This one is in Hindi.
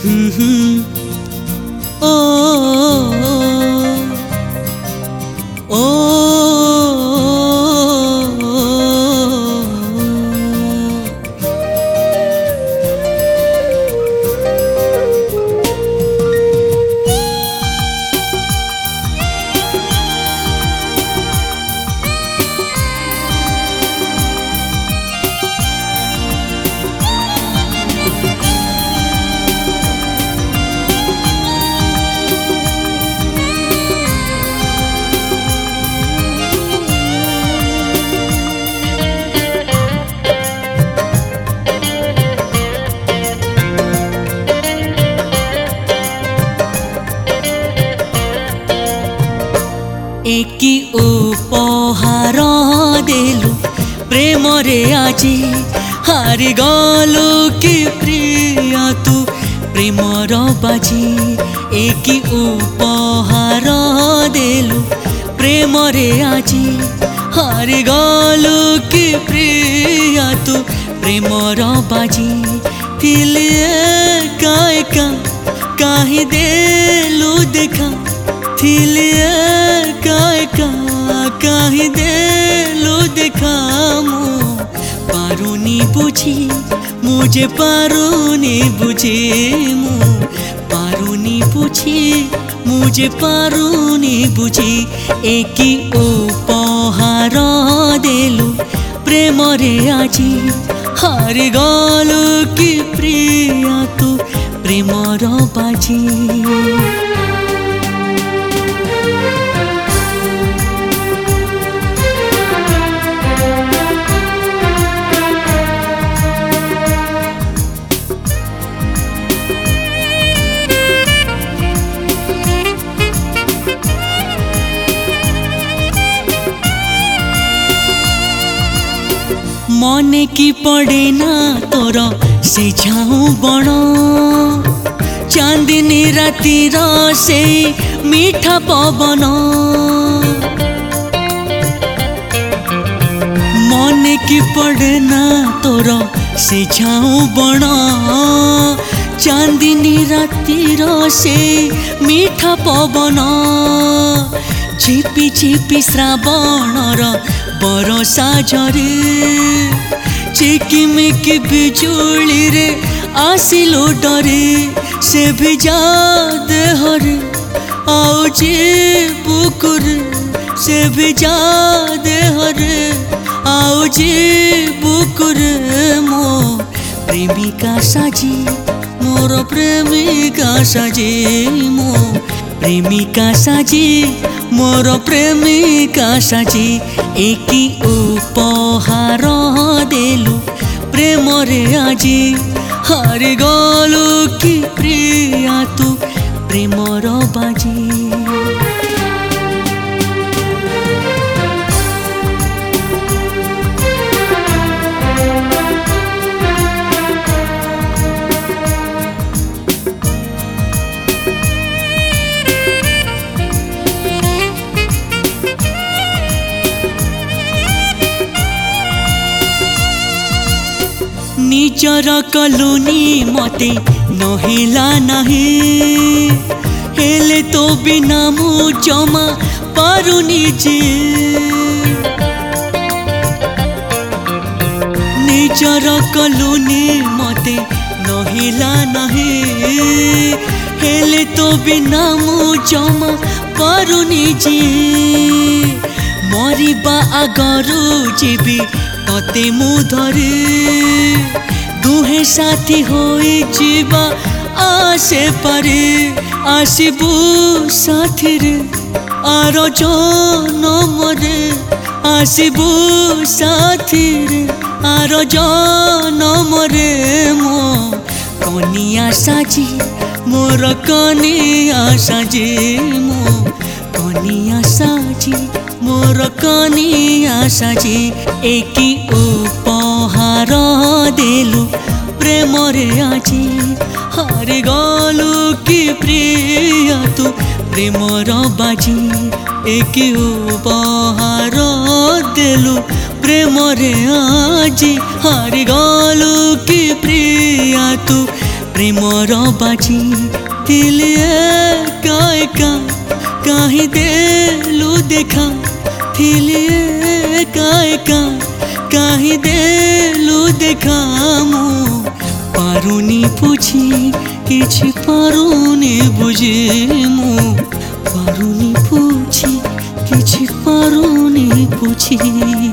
एकी उपहार देलु प्रेम रे आजी हारी गलु कि प्रिया तू प्रेमर बाजी। एकी उपहार देलु प्रेम रे आजी हारी गलु कि प्रिया तू प्रेमर बाजी। थिले एका एका काहे देलु देखा थिले एका एका काहे देलु देखा मु पारुनी बुझी मुझे पारुनी बुझी मु पारुनी बुझी मुझे पारुनी बुझी। एकी उपहार देलु प्रेम रे आजी हारी गलु कि प्रिया तू प्रेमर बाजी। मने की पड़े ना तोर से झाऊ बण चांदनी रातिर से मीठा पवन। मने की पड़े ना तोर से झाऊ बण चांदनी रातिर से मीठा पवन। झिपी झिपी श्रावणर बरसा झरे चिकिमिकी बिजुली रे आसिलो डरे से भिजा देहरे आउची बुकुर से भिजा देहरे आउची बुकुर। मो प्रेमिका साजी मोर प्रेमिका साजी मो प्रेमिका साजी मोर प्रेमिका साजी। एकी उपहार देलु प्रेम रे आजी हारी गलु कि प्रिया तू प्रेमर बाजी। निजर कलुनी मते नहिला नहीं हेले तो बिना मु जमा पारुनी जे। निजर कलुनी मते नहिला नहीं हेले तो बिना मु जमा पारुनी जे। मरिबा आगरु जीवी तते मु धरे दुहे साथी होई जीवा आसे पारे आसिबु साथी रे आर जनमरे आसिबु साथी रे आर जनमरे। मो कनिया साजी मोर कनिया साजी मो कनिया साजी मोर कनिया साजी। एकी उपहार देलु प्रेम रे आजी हारी गलु कि प्रिया तू प्रेमर बाजी। एकी उपहार देलु प्रेम रे आजी हारी गलु कि प्रिया तू প্রেমর বাজি দিলে একা একা কাহি দেলু দেখা থিলি একা একা কাহি দেলু দেখা মু পারুনি বুঝি কিছু পারুনি বুঝি মু পারুনি বুঝি কিছু পারুনি বুঝি।